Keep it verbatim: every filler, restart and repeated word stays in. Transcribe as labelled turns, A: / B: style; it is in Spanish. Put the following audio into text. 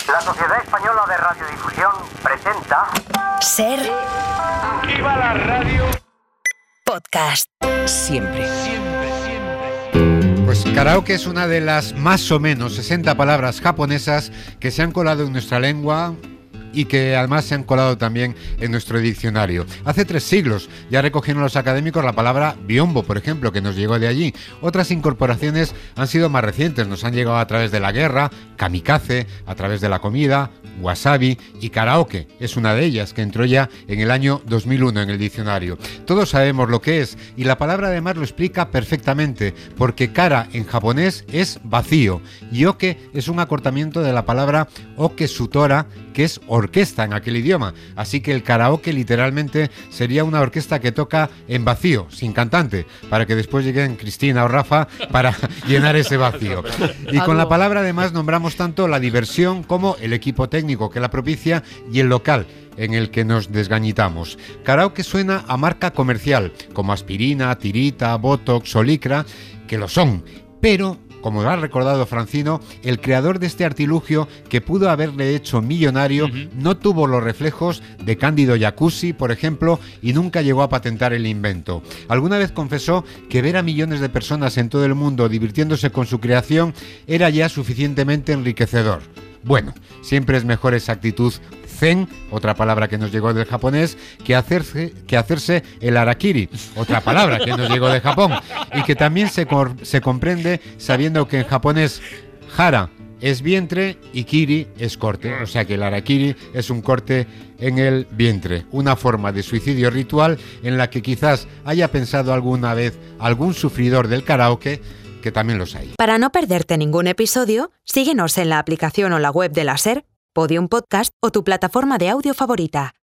A: La Sociedad Española de Radiodifusión presenta...
B: Ser...
C: ¡Viva la radio!
B: Podcast. Siempre.
C: Siempre, siempre.
D: Pues karaoke es una de las más o menos sesenta palabras japonesas que se han colado en nuestra lengua y que además se han colado también en nuestro diccionario. Hace tres siglos ya recogieron los académicos la palabra biombo, por ejemplo, que nos llegó de allí. Otras incorporaciones han sido más recientes, nos han llegado a través de la guerra, kamikaze, a través de la comida, wasabi y karaoke. Es una de ellas que entró ya en el año dos mil uno en el diccionario. Todos sabemos lo que es y la palabra además lo explica perfectamente, porque kara en japonés es vacío y oke es un acortamiento de la palabra okesutora, que es orquesta en aquel idioma, así que el karaoke literalmente sería una orquesta que toca en vacío, sin cantante, para que después lleguen Cristina o Rafa para llenar ese vacío. Y con la palabra además nombramos tanto la diversión como el equipo técnico que la propicia y el local en el que nos desgañitamos. Karaoke suena a marca comercial, como aspirina, tirita, botox o licra, que lo son, pero... como ha recordado Francino, el creador de este artilugio que pudo haberle hecho millonario uh-huh. no tuvo los reflejos de Cándido Jacuzzi, por ejemplo, y nunca llegó a patentar el invento. Alguna vez confesó que ver a millones de personas en todo el mundo divirtiéndose con su creación era ya suficientemente enriquecedor. Bueno, siempre es mejor esa actitud zen, otra palabra que nos llegó del japonés, que hacerse, que hacerse el harakiri, otra palabra que nos llegó de Japón, y que también se, cor, se comprende sabiendo que en japonés hara es vientre y kiri es corte, o sea que el harakiri es un corte en el vientre, una forma de suicidio ritual en la que quizás haya pensado alguna vez algún sufridor del karaoke, que también los hay.
B: Para no perderte ningún episodio, síguenos en la aplicación o la web de la SER, Podium Podcast o tu plataforma de audio favorita.